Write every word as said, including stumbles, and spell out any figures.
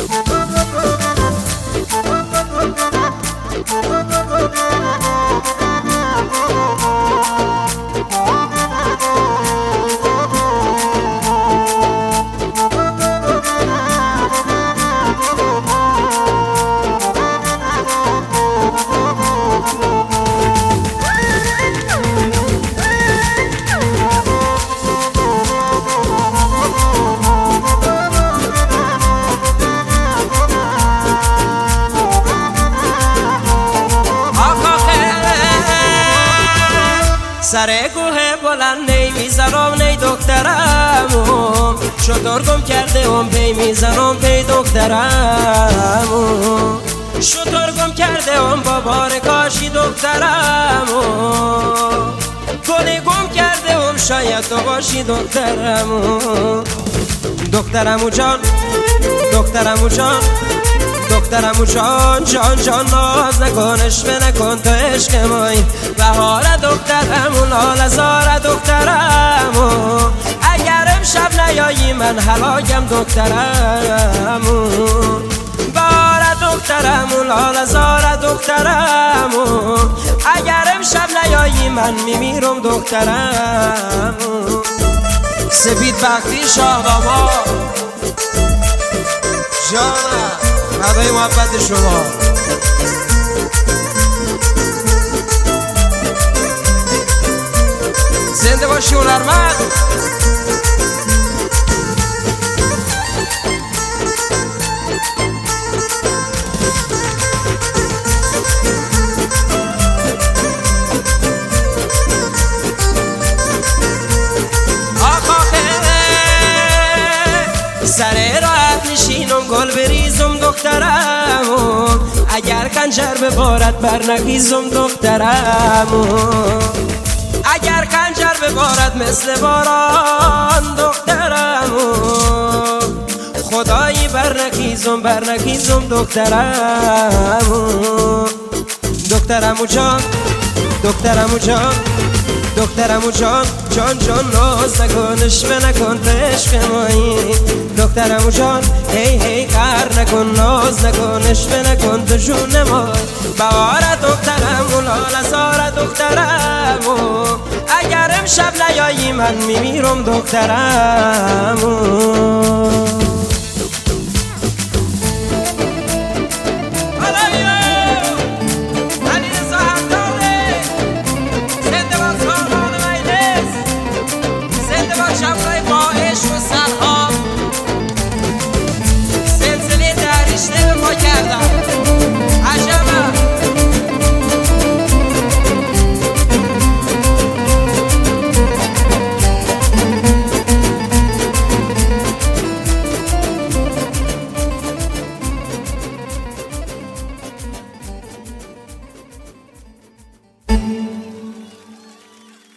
سر کوه بلند نی میزنم نی دخترمو شطور گم کرده ام پی میزنم پی دخترمو شطور گم کرده ام بابار کاشی دخترمو گلی گم کرده ام شاید تو باشی دخترمو دخترمو جان دخترمو جان دخترمو جان جان جان ناز نکن اشوه نکن تو عشق مایی بهار دخترمو نال زار دخترمو اگر امشب نیایی من هلاکم دخترمو بهار دخترمو نال زار دخترمو اگر امشب نیایی من میمیرم دخترمو سپید بختی شاه بابا جانم فدای محبت شما زنده باشی هنرمند سر راحت نشینم گل بریزم دخترمو اگر خنجر ببارد برنگیزم دخترمو اگر خنجر ببارد مثل باران دخترمو خدایی برنگیزم برنگیزم دخترمو دخترمو جان دخترمو جان دخترمو جان جان جان ناز نکن اشوه نکن تو عشق مایی دخترمو جان هی هی قهر نکن ناز نکن اشوه نکن تو جون مای بهار دخترمو لال زار دخترمو اگر امشب نیایی من میمیرم دخترمو